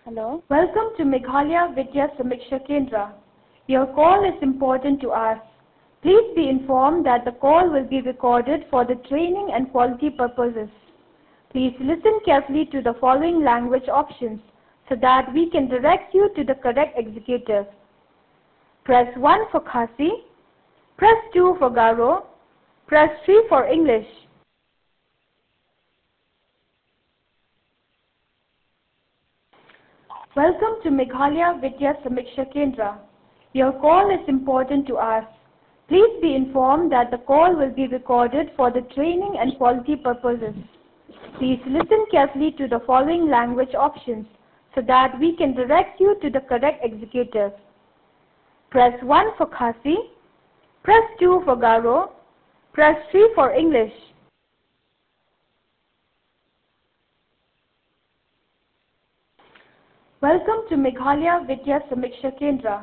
Hello. Welcome to Meghalaya Vidya Samiksha Kendra. Your call is important to us. Please be informed that the call will be recorded for the training and quality purposes. Please listen carefully to the following language options so that we can direct you to the correct executive. Press 1 for Khasi, press 2 for Garo, press 3 for English. Welcome to Meghalaya Vidya Samiksha Kendra. Your call is important to us. Please be informed that the call will be recorded for the training and quality purposes. Please listen carefully to the following language options so that we can direct you to the correct executive. Press 1 for Khasi, press 2 for Garo, press 3 for English. Welcome to Meghalaya Vidya Samiksha Kendra.